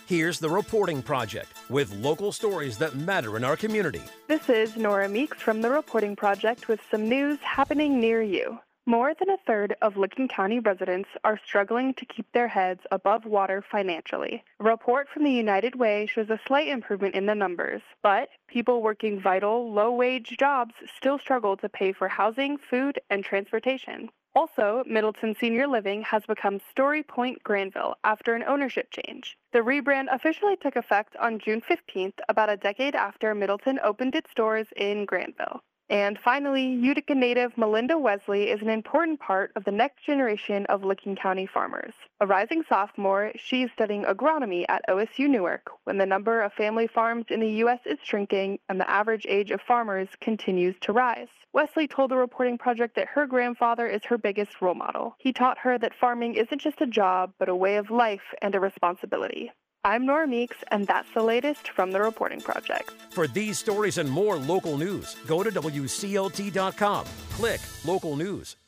Here's The Reporting Project with local stories that matter in our community. This is Nora Meeks from The Reporting Project with some news happening near you. More than a third of Licking County residents are struggling to keep their heads above water financially. A report from the United Way shows a slight improvement in the numbers, but people working vital, low-wage jobs still struggle to pay for housing, food, and transportation. Also, Middleton Senior Living has become Story Point Granville after an ownership change. The rebrand officially took effect on June 15th, about a decade after Middleton opened its doors in Granville. And finally, Utica native Melinda Wesley is an important part of the next generation of Licking County farmers. A rising sophomore, she's studying agronomy at OSU Newark when the number of family farms in the U.S. is shrinking and the average age of farmers continues to rise. Wesley told The Reporting Project that her grandfather is her biggest role model. He taught her that farming isn't just a job, but a way of life and a responsibility. I'm Nora Meeks, and that's the latest from The Reporting Project. For these stories and more local news, go to WCLT.com. Click Local News.